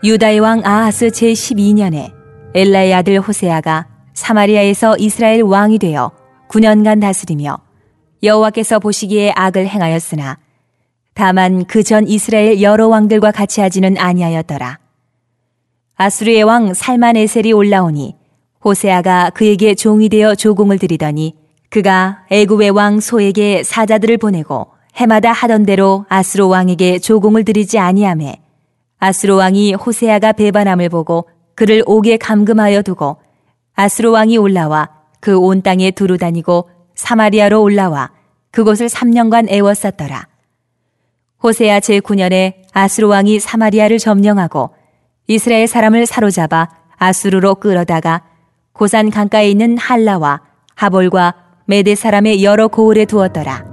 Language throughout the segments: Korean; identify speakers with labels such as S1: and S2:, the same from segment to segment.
S1: 유다의 왕 아하스 제12년에 엘라의 아들 호세아가 사마리아에서 이스라엘 왕이 되어 9년간 다스리며 여호와께서 보시기에 악을 행하였으나 다만 그 전 이스라엘 여러 왕들과 같이 하지는 아니하였더라. 아수르의 왕 살만에셀이 올라오니 호세아가 그에게 종이 되어 조공을 드리더니 그가 애굽의 왕 소에게 사자들을 보내고 해마다 하던 대로 아수르 왕에게 조공을 드리지 아니하매 아수르 왕이 호세아가 배반함을 보고 그를 옥에 감금하여 두고 아수르 왕이 올라와 그 온 땅에 두루 다니고 사마리아로 올라와 그곳을 3년간 애워쌌더라. 호세아 제9년에 아수르 왕이 사마리아를 점령하고 이스라엘 사람을 사로잡아 아수르로 끌어다가 고산 강가에 있는 할라와 하볼과 메대 사람의 여러 고을에 두었더라.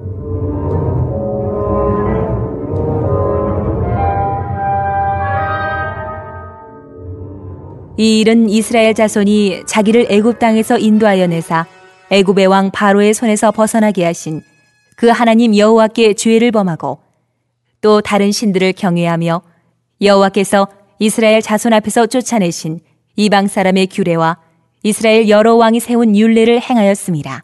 S1: 이 일은 이스라엘 자손이 자기를 애굽 땅에서 인도하여 내사 애굽의 왕 바로의 손에서 벗어나게 하신 그 하나님 여호와께 죄를 범하고 또 다른 신들을 경외하며 여호와께서 이스라엘 자손 앞에서 쫓아내신 이방 사람의 규례와 이스라엘 여러 왕이 세운 율례를 행하였음이라.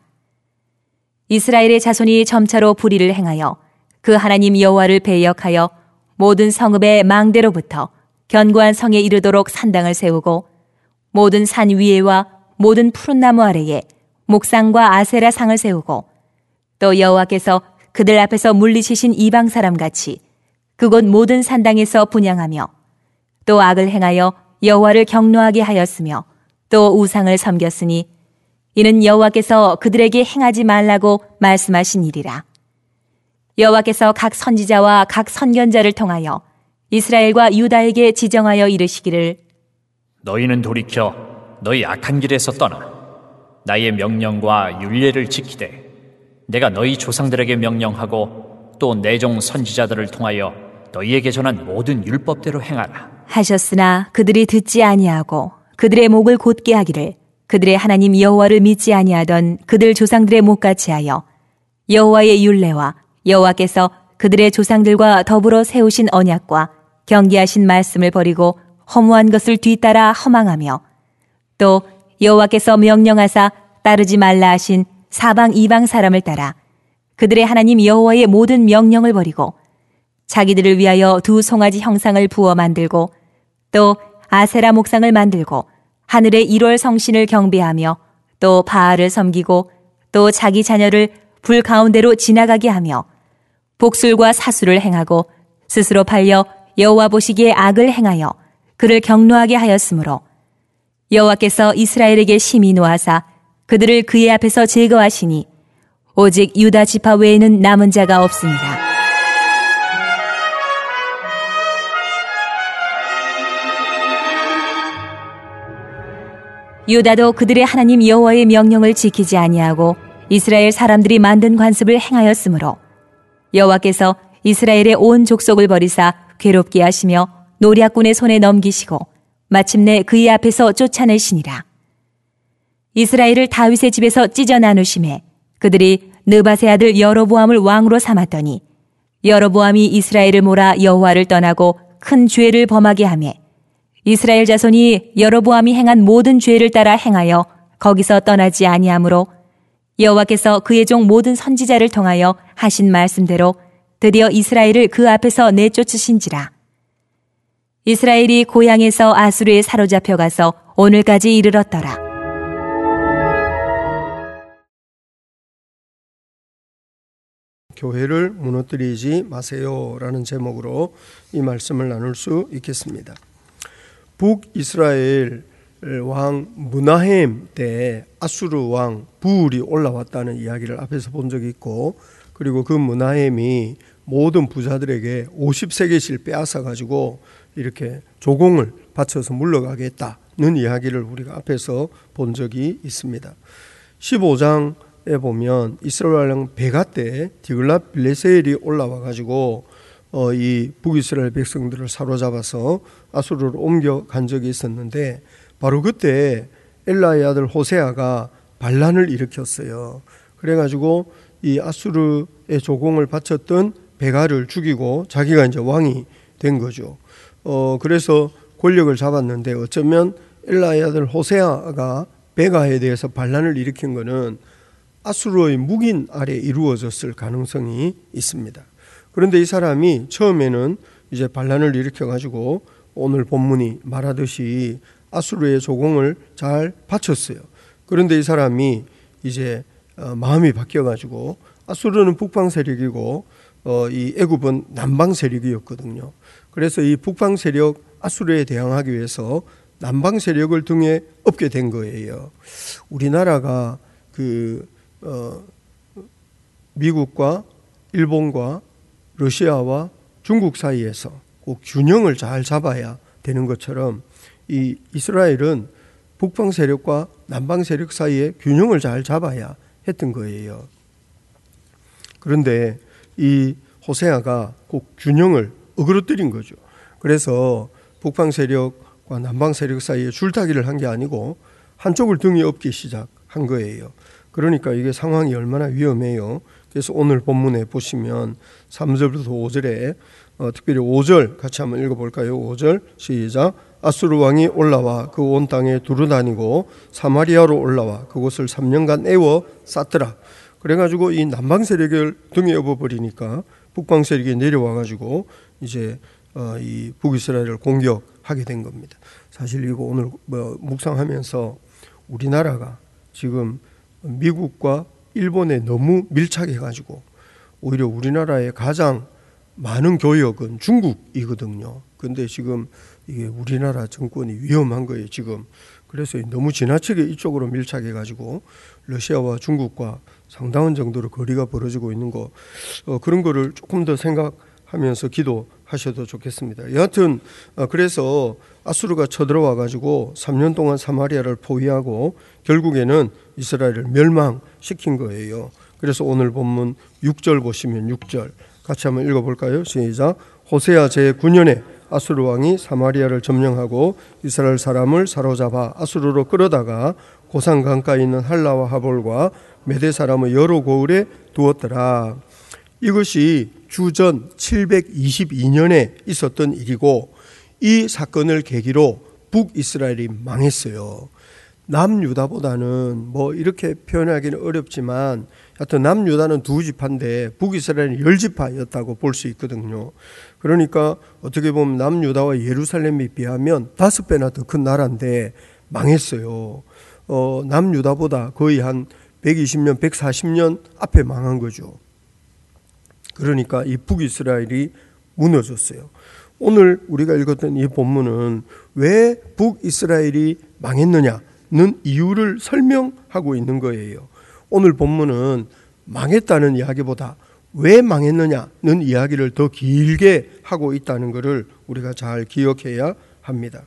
S1: 이스라엘의 자손이 점차로 불의를 행하여 그 하나님 여호와를 배역하여 모든 성읍의 망대로부터 견고한 성에 이르도록 산당을 세우고 모든 산 위에와 모든 푸른 나무 아래에 목상과 아세라 상을 세우고 또 여호와께서 그들 앞에서 물리치신 이방 사람 같이 그곳 모든 산당에서 분향하며 또 악을 행하여 여호와를 경노하게 하였으며 또 우상을 섬겼으니 이는 여호와께서 그들에게 행하지 말라고 말씀하신 일이라. 여호와께서 각 선지자와 각 선견자를 통하여 이스라엘과 유다에게 지정하여 이르시기를
S2: 너희는 돌이켜 너희 악한 길에서 떠나 나의 명령과 율례를 지키되 내가 너희 조상들에게 명령하고 또 내 종 선지자들을 통하여 너희에게 전한 모든 율법대로 행하라
S1: 하셨으나 그들이 듣지 아니하고 그들의 목을 곧게 하기를 그들의 하나님 여호와를 믿지 아니하던 그들 조상들의 목같이 하여 여호와의 율례와 여호와께서 그들의 조상들과 더불어 세우신 언약과 경계하신 말씀을 버리고 허무한 것을 뒤따라 허망하며 또 여호와께서 명령하사 따르지 말라 하신 사방 이방 사람을 따라 그들의 하나님 여호와의 모든 명령을 버리고 자기들을 위하여 두 송아지 형상을 부어 만들고 또 아세라 목상을 만들고 하늘의 1월 성신을 경배하며 또 바알을 섬기고 또 자기 자녀를 불 가운데로 지나가게 하며 복술과 사수를 행하고 스스로 팔려 여호와 보시기에 악을 행하여 그를 경노하게 하였으므로 여호와께서 이스라엘에게 심히 노하사 그들을 그의 앞에서 제거하시니 오직 유다 지파 외에는 남은 자가 없습니다. 유다도 그들의 하나님 여호와의 명령을 지키지 아니하고 이스라엘 사람들이 만든 관습을 행하였으므로 여호와께서 이스라엘의 온 족속을 버리사 괴롭게 하시며 노략군의 손에 넘기시고 마침내 그의 앞에서 쫓아내시니라. 이스라엘을 다윗의 집에서 찢어 나누심에 그들이 느밧의 아들 여로보암을 왕으로 삼았더니 여로보암이 이스라엘을 몰아 여호와를 떠나고 큰 죄를 범하게 하며 이스라엘 자손이 여로보암이 행한 모든 죄를 따라 행하여 거기서 떠나지 아니하므로 여호와께서 그의 종 모든 선지자를 통하여 하신 말씀대로 드디어 이스라엘을 그 앞에서 내쫓으신지라. 이스라엘이 고향에서 아수르에 사로잡혀 가서 오늘까지 이르렀더라.
S3: 교회를 무너뜨리지 마세요라는 제목으로 이 말씀을 나눌 수 있겠습니다. 북이스라엘 왕 므나헴 때 아수르 왕 부울이 올라왔다는 이야기를 앞에서 본 적이 있고, 그리고 그 므나헴이 모든 부자들에게 50세겔씩 빼앗아 가지고 이렇게 조공을 바쳐서 물러가겠다는 이야기를 우리가 앞에서 본 적이 있습니다. 15장에 보면 이스라엘 왕 베가 때 디글랏 빌레셀이 올라와 가지고 이 북이스라엘 백성들을 사로잡아서 아수르로 옮겨간 적이 있었는데, 바로 그때 엘라의 아들 호세아가 반란을 일으켰어요. 그래가지고 이 아수르의 조공을 바쳤던 베가를 죽이고 자기가 이제 왕이 된 거죠. 그래서 권력을 잡았는데 어쩌면 엘라의 아들 호세아가 베가에 대해서 반란을 일으킨 것은 아수르의 묵인 아래 이루어졌을 가능성이 있습니다. 그런데 이 사람이 처음에는 이제 반란을 일으켜가지고 오늘 본문이 말하듯이 아수르의 조공을 잘 바쳤어요. 그런데 이 사람이 이제 마음이 바뀌어가지고 아수르는 북방 세력이고 이 애굽은 남방 세력이었거든요. 그래서 이 북방 세력 아수르에 대항하기 위해서 남방 세력을 등에 업게 된 거예요. 우리나라가 미국과 일본과 러시아와 중국 사이에서 꼭 균형을 잘 잡아야 되는 것처럼 이 이스라엘은 북방 세력과 남방 세력 사이에 균형을 잘 잡아야 했던 거예요. 그런데 이 호세아가 꼭 균형을 어그러뜨린 거죠. 그래서 북방 세력과 남방 세력 사이에 줄타기를 한 게 아니고 한쪽을 등에 업기 시작한 거예요. 그러니까 이게 상황이 얼마나 위험해요. 그래서 오늘 본문에 보시면 3절부터 5절에 특별히 5절 같이 한번 읽어볼까요? 5절 시작. 아수르 왕이 올라와 그 온 땅에 두루다니고 사마리아로 올라와 그곳을 3년간 애워 쌌더라. 그래가지고 이 남방 세력을 등에 업어버리니까 북방 세력이 내려와가지고 이제 이 북이스라엘을 공격하게 된 겁니다. 사실 이거 오늘 묵상하면서 우리나라가 지금 미국과 일본에 너무 밀착해가지고 오히려 우리나라의 가장 많은 교역은 중국이거든요. 근데 지금 이게 우리나라 정권이 위험한 거예요, 지금. 그래서 너무 지나치게 이쪽으로 밀착해가지고 러시아와 중국과 상당한 정도로 거리가 벌어지고 있는 거, 그런 거를 조금 더 생각하면서 기도하셔도 좋겠습니다. 여하튼 그래서 아수르가 쳐들어와가지고 3년 동안 사마리아를 포위하고 결국에는 이스라엘을 멸망시킨 거예요. 그래서 오늘 본문 6절 보시면 6절 같이 한번 읽어볼까요? 시작. 호세아 제9년에 아수르 왕이 사마리아를 점령하고 이스라엘 사람을 사로잡아 아수르로 끌어다가 고산 강가에 있는 할라와 하볼과 메대 사람의 여러 고을에 두었더라. 이것이 주전 722년에 있었던 일이고 이 사건을 계기로 북이스라엘이 망했어요. 남유다보다는 뭐 이렇게 표현하기는 어렵지만 하여튼 남유다는 두 지파인데 북이스라엘은 10지파였다고 볼 수 있거든요. 그러니까 어떻게 보면 남유다와 예루살렘에 비하면 5배나 더 큰 나라인데 망했어요. 남유다보다 거의 한 120년, 140년 앞에 망한 거죠. 그러니까 이 북이스라엘이 무너졌어요. 오늘 우리가 읽었던 이 본문은 왜 북이스라엘이 망했느냐는 이유를 설명하고 있는 거예요. 오늘 본문은 망했다는 이야기보다 왜 망했느냐는 이야기를 더 길게 하고 있다는 것을 우리가 잘 기억해야 합니다.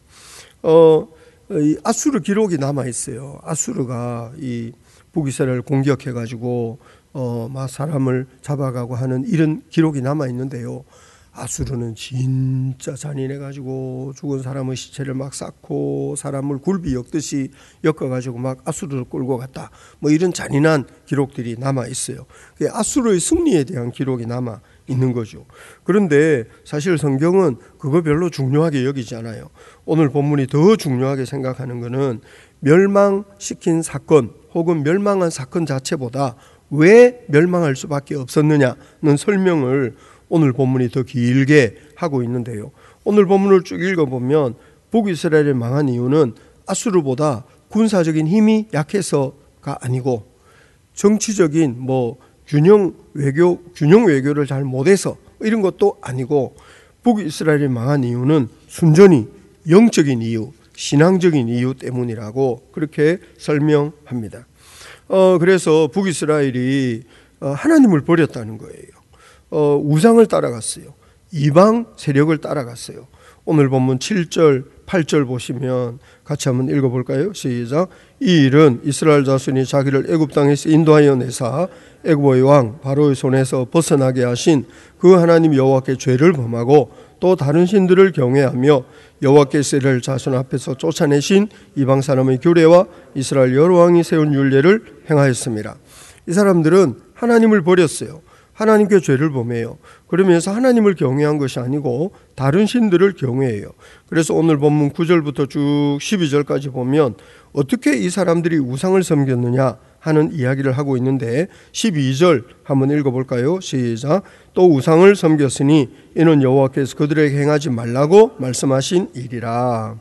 S3: 이 아수르 기록이 남아 있어요. 아수르가 이 북이스라엘을 공격해가지고 막 사람을 잡아가고 하는 이런 기록이 남아 있는데요. 아수르는 진짜 잔인해가지고 죽은 사람의 시체를 막 쌓고 사람을 굴비 엮듯이 엮어가지고 막 아수르를 끌고 갔다. 뭐 이런 잔인한 기록들이 남아 있어요. 아수르의 승리에 대한 기록이 남아 있는 거죠. 그런데 사실 성경은 그거 별로 중요하게 여기지 않아요. 오늘 본문이 더 중요하게 생각하는 것은 멸망시킨 사건 혹은 멸망한 사건 자체보다 왜 멸망할 수밖에 없었느냐는 설명을 오늘 본문이 더 길게 하고 있는데요. 오늘 본문을 쭉 읽어보면 북이스라엘이 망한 이유는 아수르보다 군사적인 힘이 약해서가 아니고 정치적인 균형 외교를 잘 못해서 이런 것도 아니고 북이스라엘이 망한 이유는 순전히 영적인 이유, 신앙적인 이유 때문이라고 그렇게 설명합니다. 그래서 북이스라엘이 하나님을 버렸다는 거예요. 우상을 따라갔어요. 이방 세력을 따라갔어요. 오늘 본문 7절, 8절 보시면 같이 한번 읽어볼까요? 시작. 이 일은 이스라엘 자손이 자기를 애굽 땅에서 인도하여 내사 애굽의 왕 바로의 손에서 벗어나게 하신 그 하나님 여호와께 죄를 범하고 또 다른 신들을 경외하며 여호와께서 이스라엘 자손 앞에서 쫓아내신 이방 사람의 규례와 이스라엘 여러 왕이 세운 율례를 행하였습니다. 이 사람들은 하나님을 버렸어요. 하나님께 죄를 범해요. 그러면서 하나님을 경외한 것이 아니고 다른 신들을 경외해요. 그래서 오늘 본문 9절부터 쭉 12절까지 보면 어떻게 이 사람들이 우상을 섬겼느냐 하는 이야기를 하고 있는데 12절 한번 읽어볼까요? 시작. 또 우상을 섬겼으니 이는 여호와께서 그들에게 행하지 말라고 말씀하신 일이라.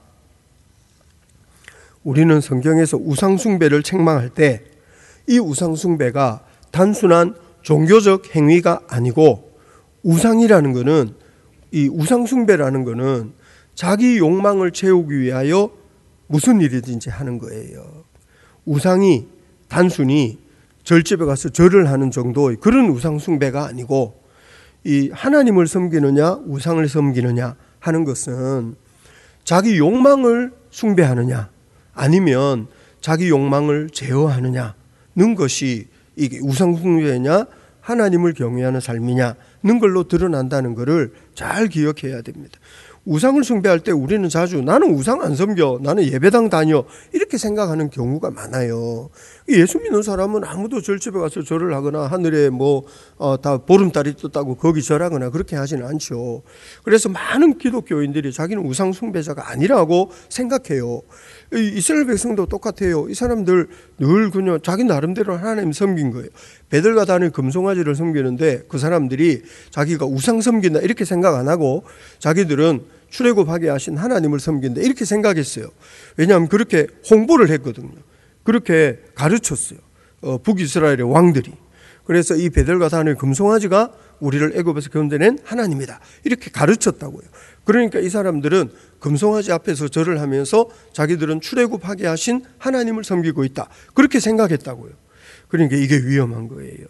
S3: 우리는 성경에서 우상 숭배를 책망할 때 이 우상 숭배가 단순한 종교적 행위가 아니고 우상이라는 것은, 이 우상 숭배라는 것은 자기 욕망을 채우기 위하여 무슨 일이든지 하는 거예요. 우상이 단순히 절집에 가서 절을 하는 정도의 그런 우상 숭배가 아니고, 이 하나님을 섬기느냐 우상을 섬기느냐 하는 것은 자기 욕망을 숭배하느냐 아니면 자기 욕망을 제어하느냐는 것이 이게 우상 숭배냐 하나님을 경외하는 삶이냐는 걸로 드러난다는 것을 잘 기억해야 됩니다. 우상을 숭배할 때 우리는 자주 나는 우상 안 섬겨, 나는 예배당 다녀, 이렇게 생각하는 경우가 많아요. 예수 믿는 사람은 아무도 절집에 가서 절을 하거나 하늘에 다 보름달이 떴다고 거기 절하거나 그렇게 하지는 않죠. 그래서 많은 기독교인들이 자기는 우상 숭배자가 아니라고 생각해요. 이스라엘 백성도 똑같아요. 이 사람들 늘 그냥 자기 나름대로 하나님 섬긴 거예요. 베들과 단의 금송아지를 섬기는데 그 사람들이 자기가 우상 섬긴다 이렇게 생각 안 하고 자기들은 출애굽하게 하신 하나님을 섬긴다 이렇게 생각했어요. 왜냐하면 그렇게 홍보를 했거든요. 그렇게 가르쳤어요. 북이스라엘의 왕들이. 그래서 이 베들과 단의 금송아지가 우리를 애굽에서 건져낸 하나님이다 이렇게 가르쳤다고요. 그러니까 이 사람들은 금송아지 앞에서 절을 하면서 자기들은 출애굽하게 하신 하나님을 섬기고 있다 그렇게 생각했다고요. 그러니까 이게 위험한 거예요.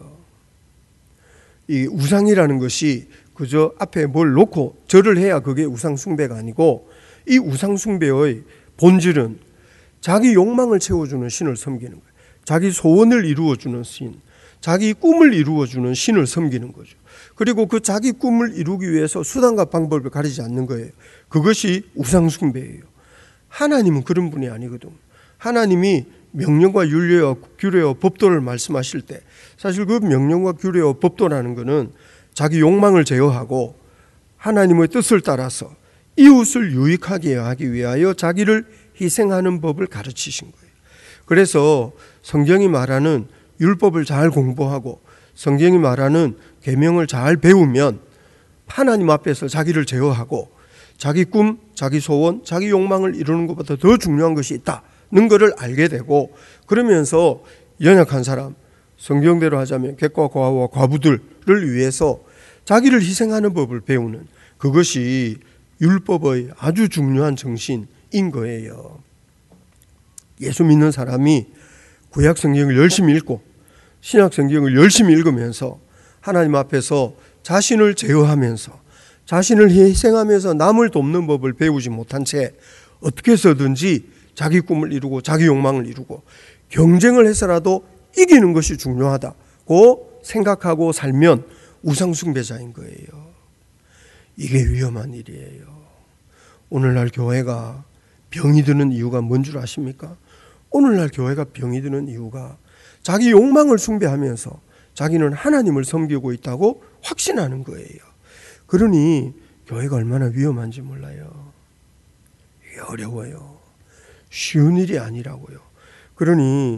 S3: 이 우상이라는 것이 그저 앞에 뭘 놓고 절을 해야 그게 우상 숭배가 아니고, 이 우상 숭배의 본질은 자기 욕망을 채워주는 신을 섬기는 거예요. 자기 소원을 이루어주는 신, 자기 꿈을 이루어주는 신을 섬기는 거죠. 그리고 그 자기 꿈을 이루기 위해서 수단과 방법을 가리지 않는 거예요. 그것이 우상 숭배예요. 하나님은 그런 분이 아니거든. 하나님이 명령과 율례와 규례와 법도를 말씀하실 때 사실 그 명령과 규례와 법도라는 것은 자기 욕망을 제어하고 하나님의 뜻을 따라서 이웃을 유익하게 하기 위하여 자기를 희생하는 법을 가르치신 거예요. 그래서 성경이 말하는 율법을 잘 공부하고 성경이 말하는 계명을 잘 배우면 하나님 앞에서 자기를 제어하고 자기 꿈, 자기 소원, 자기 욕망을 이루는 것보다 더 중요한 것이 있다는 것을 알게 되고, 그러면서 연약한 사람, 성경대로 하자면 객과 고아와 과부들을 위해서 자기를 희생하는 법을 배우는, 그것이 율법의 아주 중요한 정신인 거예요. 예수 믿는 사람이 구약 성경을 열심히 읽고 신약 성경을 열심히 읽으면서 하나님 앞에서 자신을 제어하면서 자신을 희생하면서 남을 돕는 법을 배우지 못한 채 어떻게 해서든지 자기 꿈을 이루고 자기 욕망을 이루고 경쟁을 해서라도 이기는 것이 중요하다고 생각하고 살면 우상숭배자인 거예요. 이게 위험한 일이에요. 오늘날 교회가 병이 드는 이유가 뭔 줄 아십니까? 오늘날 교회가 병이 드는 이유가 자기 욕망을 숭배하면서 자기는 하나님을 섬기고 있다고 확신하는 거예요. 그러니 교회가 얼마나 위험한지 몰라요. 이게 어려워요. 쉬운 일이 아니라고요. 그러니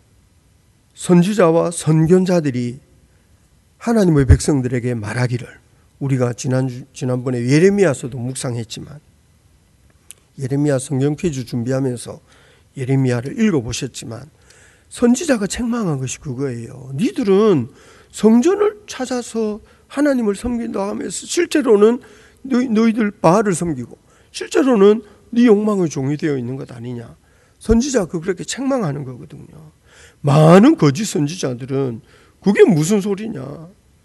S3: 선지자와 선견자들이 하나님의 백성들에게 말하기를, 우리가 지난번에 예레미야서도 묵상했지만 예레미야 성경 퀴즈 준비하면서 예레미야를 읽어보셨지만 선지자가 책망한 것이 그거예요. 니들은 성전을 찾아서 하나님을 섬긴다 하면서 실제로는 너희들 바알을 섬기고 실제로는 네 욕망의 종이 되어 있는 것 아니냐. 선지자가 그렇게 책망하는 거거든요. 많은 거짓 선지자들은 그게 무슨 소리냐.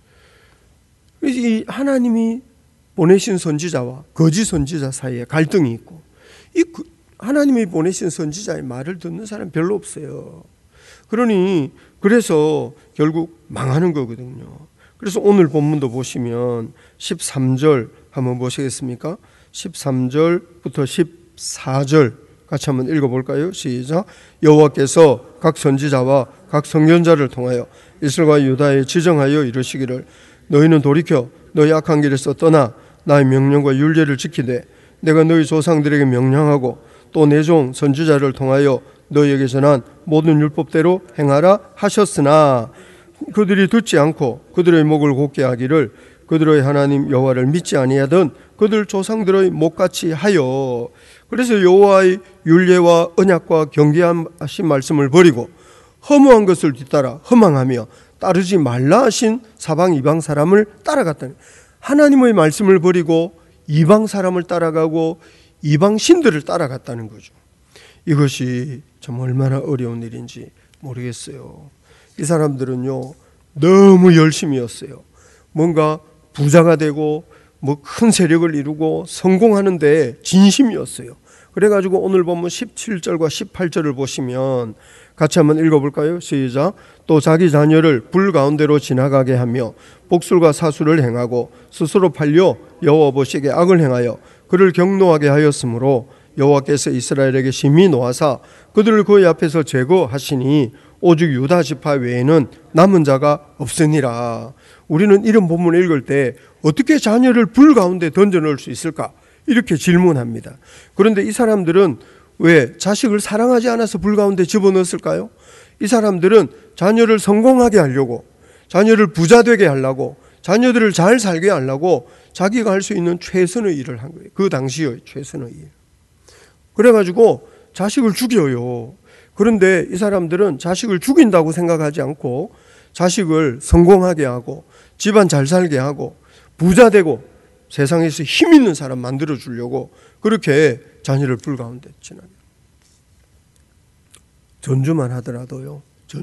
S3: 이 하나님이 보내신 선지자와 거짓 선지자 사이에 갈등이 있고, 이 하나님이 보내신 선지자의 말을 듣는 사람 별로 없어요. 그러니 그래서 결국 망하는 거거든요. 그래서 오늘 본문도 보시면 13절 한번 보시겠습니까? 13절부터 14절 같이 한번 읽어볼까요? 시작. 여호와께서 각 선지자와 각 선견자를 통하여 이스라엘과 유다에 지정하여 이르시기를 너희는 돌이켜 너희 악한 길에서 떠나 나의 명령과 율례를 지키되 내가 너희 조상들에게 명령하고 또 내 종 선지자를 통하여 너희에게 전한 모든 율법대로 행하라 하셨으나 그들이 듣지 않고 그들의 목을 곧게 하기를 그들의 하나님 여호와를 믿지 아니하던 그들 조상들의 목같이 하여. 그래서 여호와의 율례와 언약과 경계하신 말씀을 버리고 허무한 것을 뒤따라 허망하며 따르지 말라 하신 사방 이방 사람을 따라갔다니. 하나님의 말씀을 버리고 이방 사람을 따라가고 이방 신들을 따라갔다는 거죠. 이것이 참 얼마나 어려운 일인지 모르겠어요. 이 사람들은요 너무 열심히였어요. 뭔가 부자가 되고 뭐 큰 세력을 이루고 성공하는데 진심이었어요. 그래가지고 오늘 보면 17절과 18절을 보시면 같이 한번 읽어볼까요? 시작. 또 자기 자녀를 불 가운데로 지나가게 하며 복술과 사수를 행하고 스스로 팔려 여호와 보시기에 악을 행하여 그를 경노하게 하였으므로 여호와께서 이스라엘에게 심히 노하사 그들을 그의 앞에서 제거하시니 오직 유다 지파 외에는 남은 자가 없으니라. 우리는 이런 본문을 읽을 때 어떻게 자녀를 불 가운데 던져넣을 수 있을까? 이렇게 질문합니다. 그런데 이 사람들은 왜 자식을 사랑하지 않아서 불 가운데 집어넣었을까요? 이 사람들은 자녀를 성공하게 하려고, 자녀를 부자 되게 하려고, 자녀들을 잘 살게 하려고 자기가 할 수 있는 최선의 일을 한 거예요. 그 당시의 최선의 일. 그래가지고 자식을 죽여요. 그런데 이 사람들은 자식을 죽인다고 생각하지 않고 자식을 성공하게 하고 집안 잘 살게 하고 부자 되고 세상에서 힘 있는 사람 만들어 주려고 그렇게 자녀를 불 가운데 지나게. 전주만 하더라도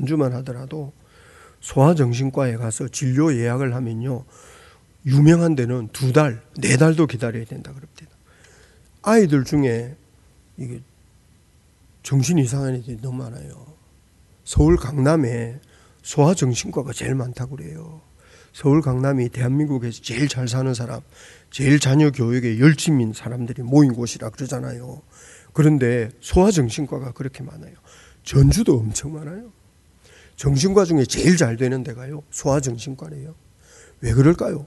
S3: 소아정신과에 가서 진료 예약을 하면요 유명한 데는 2달, 4달도 기다려야 된다 그럽니다. 아이들 중에 이게 정신 이상한 애들이 너무 많아요. 서울 강남에 소아정신과가 제일 많다고 그래요. 서울 강남이 대한민국에서 제일 잘 사는 사람, 제일 자녀 교육에 열심인 사람들이 모인 곳이라 그러잖아요. 그런데 소아정신과가 그렇게 많아요. 전주도 엄청 많아요. 정신과 중에 제일 잘 되는 데가요 소아정신과래요. 왜 그럴까요?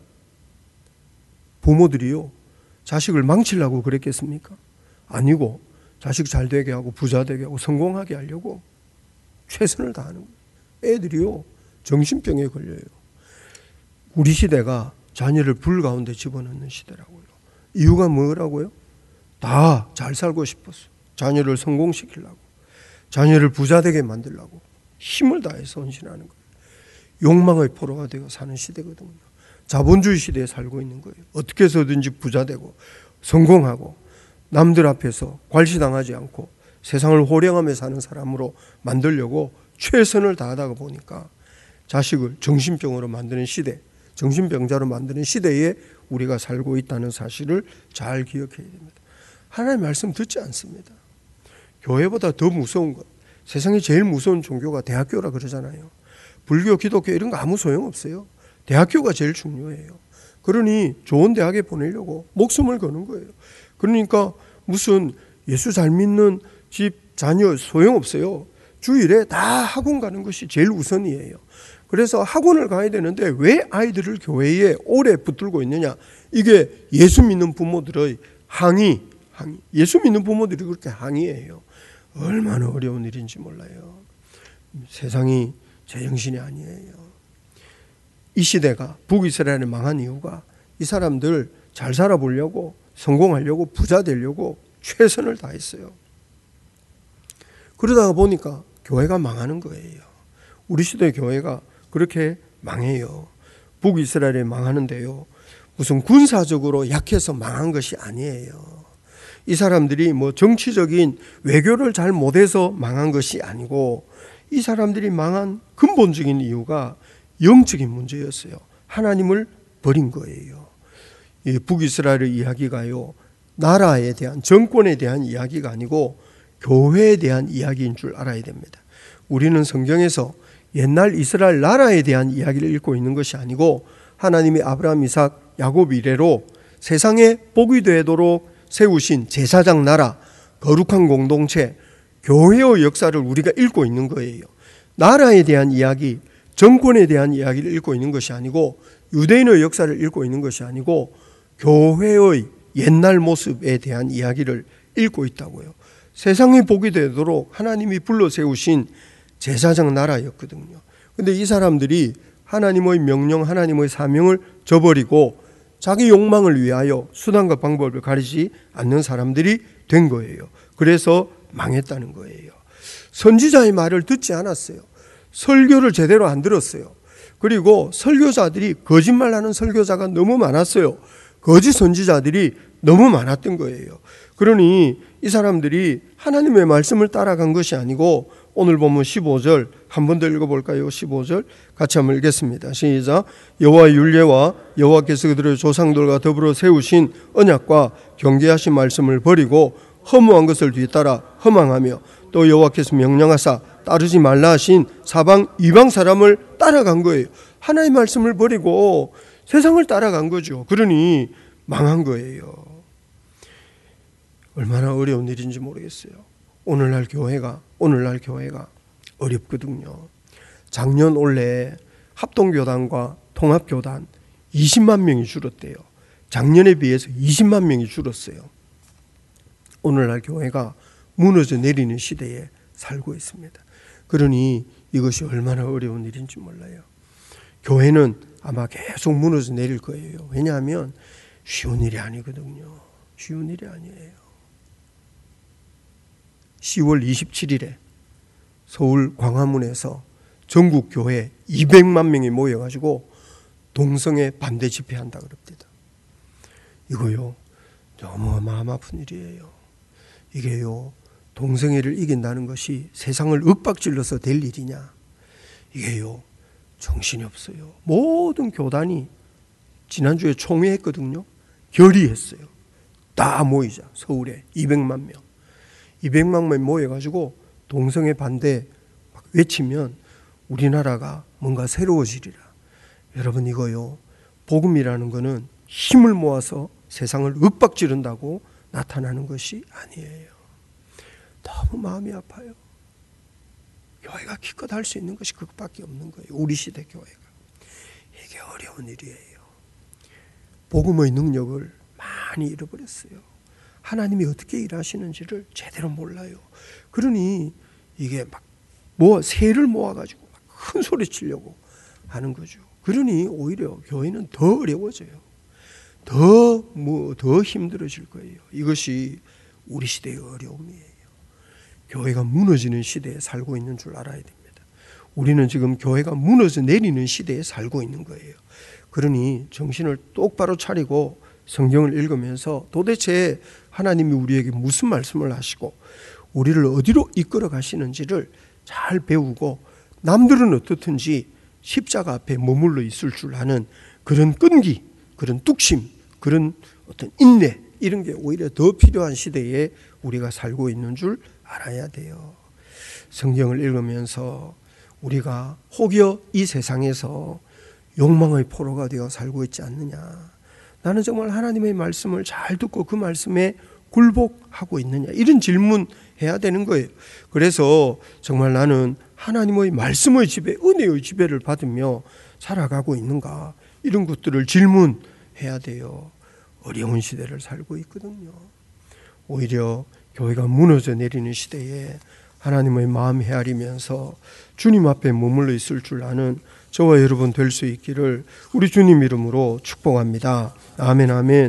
S3: 부모들이요 자식을 망치려고 그랬겠습니까? 아니고 자식 잘 되게 하고 부자 되게 하고 성공하게 하려고 최선을 다하는 거예요. 애들이요 정신병에 걸려요. 우리 시대가 자녀를 불 가운데 집어넣는 시대라고요. 이유가 뭐라고요? 다 잘 살고 싶었어요. 자녀를 성공시키려고, 자녀를 부자 되게 만들려고 힘을 다해서 헌신하는 거예요. 욕망의 포로가 되어 사는 시대거든요. 자본주의 시대에 살고 있는 거예요. 어떻게 해서든지 부자 되고 성공하고 남들 앞에서 괄시당하지 않고 세상을 호령하며 사는 사람으로 만들려고 최선을 다하다가 보니까 자식을 정신병으로 만드는 시대, 정신병자로 만드는 시대에 우리가 살고 있다는 사실을 잘 기억해야 됩니다. 하나님의 말씀 듣지 않습니다. 교회보다 더 무서운 것, 세상에 제일 무서운 종교가 대학교라 그러잖아요. 불교, 기독교 이런 거 아무 소용없어요. 대학교가 제일 중요해요. 그러니 좋은 대학에 보내려고 목숨을 거는 거예요. 그러니까 무슨 예수 잘 믿는 집 자녀 소용없어요. 주일에 다 학원 가는 것이 제일 우선이에요. 그래서 학원을 가야 되는데 왜 아이들을 교회에 오래 붙들고 있느냐? 이게 예수 믿는 부모들의 항의. 예수 믿는 부모들이 그렇게 항의해요. 얼마나 어려운 일인지 몰라요. 세상이 제정신이 아니에요. 이 시대가 북이스라엘이 망한 이유가 이 사람들 잘 살아보려고 성공하려고 부자 되려고 최선을 다했어요. 그러다가 보니까 교회가 망하는 거예요. 우리 시대 교회가 그렇게 망해요. 북이스라엘이 망하는데요. 무슨 군사적으로 약해서 망한 것이 아니에요. 이 사람들이 뭐 정치적인 외교를 잘 못해서 망한 것이 아니고 이 사람들이 망한 근본적인 이유가 영적인 문제였어요. 하나님을 버린 거예요. 이 북이스라엘의 이야기가요. 나라에 대한 정권에 대한 이야기가 아니고 교회에 대한 이야기인 줄 알아야 됩니다. 우리는 성경에서 옛날 이스라엘 나라에 대한 이야기를 읽고 있는 것이 아니고 하나님이 아브라함, 이삭, 야곱 이래로 세상에 복이 되도록 세우신 제사장 나라, 거룩한 공동체, 교회의 역사를 우리가 읽고 있는 거예요. 나라에 대한 이야기, 정권에 대한 이야기를 읽고 있는 것이 아니고, 유대인의 역사를 읽고 있는 것이 아니고, 교회의 옛날 모습에 대한 이야기를 읽고 있다고요. 세상이 보게 되도록 하나님이 불러 세우신 제사장 나라였거든요. 근데 이 사람들이 하나님의 명령, 하나님의 사명을 저버리고 자기 욕망을 위하여 수단과 방법을 가리지 않는 사람들이 된 거예요. 그래서 망했다는 거예요. 선지자의 말을 듣지 않았어요. 설교를 제대로 안 들었어요. 그리고 설교자들이 거짓말하는 설교자가 너무 많았어요. 거짓 선지자들이 너무 많았던 거예요. 그러니 이 사람들이 하나님의 말씀을 따라간 것이 아니고, 오늘 보면 15절 한 번 더 읽어볼까요? 15절 같이 한번 읽겠습니다. 시작. 여호와의 율례와 여호와께서 그들의 조상들과 더불어 세우신 언약과 경계하신 말씀을 버리고 허무한 것을 뒤따라 허망하며, 또 여호와께서 명령하사 따르지 말라 하신 사방 이방 사람을 따라간 거예요. 하나님의 말씀을 버리고 세상을 따라간 거죠. 그러니 망한 거예요. 얼마나 어려운 일인지 모르겠어요. 오늘날 교회가 어렵거든요. 작년 올해 합동교단과 통합교단 20만 명이 줄었대요. 작년에 비해서 20만 명이 줄었어요. 오늘날 교회가 무너져 내리는 시대에 살고 있습니다. 그러니 이것이 얼마나 어려운 일인지 몰라요. 교회는 아마 계속 무너져 내릴 거예요. 왜냐하면 쉬운 일이 아니거든요. 쉬운 일이 아니에요. 10월 27일에 서울 광화문에서 전국 교회 200만 명이 모여가지고 동성애 반대 집회한다 그럽니다. 이거요, 너무 마음 아픈 일이에요. 이게요, 동성애를 이긴다는 것이 세상을 윽박질러서 될 일이냐? 이게요, 정신이 없어요. 모든 교단이 지난주에 총회했거든요. 결의했어요. 다 모이자. 서울에 200만 명. 200만 명 모여가지고 동성애 반대 막 외치면 우리나라가 뭔가 새로워지리라. 여러분, 이거요, 복음이라는 거는 힘을 모아서 세상을 윽박지른다고 나타나는 것이 아니에요. 너무 마음이 아파요. 교회가 기껏 할 수 있는 것이 그것밖에 없는 거예요. 우리 시대 교회가. 이게 어려운 일이에요. 복음의 능력을 많이 잃어버렸어요. 하나님이 어떻게 일하시는지를 제대로 몰라요. 그러니 이게 막 새를 모아가지고 막 큰 소리 치려고 하는 거죠. 그러니 오히려 교회는 더 어려워져요. 더 힘들어질 거예요. 이것이 우리 시대의 어려움이에요. 교회가 무너지는 시대에 살고 있는 줄 알아야 됩니다. 우리는 지금 교회가 무너져 내리는 시대에 살고 있는 거예요. 그러니 정신을 똑바로 차리고 성경을 읽으면서 도대체 하나님이 우리에게 무슨 말씀을 하시고 우리를 어디로 이끌어 가시는지를 잘 배우고, 남들은 어떻든지 십자가 앞에 머물러 있을 줄 아는 그런 끈기, 그런 뚝심, 그런 어떤 인내, 이런 게 오히려 더 필요한 시대에 우리가 살고 있는 줄 알아야 돼요. 성경을 읽으면서 우리가 혹여 이 세상에서 욕망의 포로가 되어 살고 있지 않느냐, 나는 정말 하나님의 말씀을 잘 듣고 그 말씀에 굴복하고 있느냐, 이런 질문 해야 되는 거예요. 그래서 정말 나는 하나님의 말씀의 지배, 은혜의 지배를 받으며 살아가고 있는가, 이런 것들을 질문해야 돼요. 어려운 시대를 살고 있거든요. 오히려 교회가 무너져 내리는 시대에 하나님의 마음 헤아리면서 주님 앞에 머물러 있을 줄 아는 저와 여러분 될 수 있기를 우리 주님 이름으로 축복합니다. 아멘, 아멘.